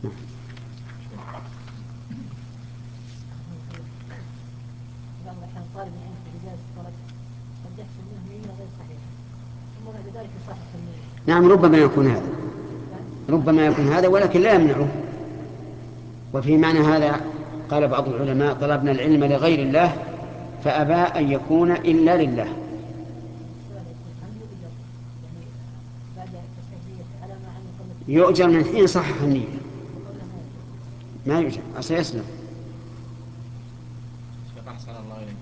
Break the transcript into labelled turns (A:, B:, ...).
A: بعض الأحيان طالب العلم في بداية الطلب قد يحصل منه نية غير صحيحة ثم بعد ذلك يصحح النية.
B: نعم، ربما يكون هذا، ربما يكون هذا، ولكن لا يمنعه. وفي معنى هذا قال بعض العلماء: طلبنا العلم لغير الله فأبى أن يكون إلا لله. يؤجر من حين صحح النية، ما يؤجر، أصلا يسلم.
C: أحسن الله إليك.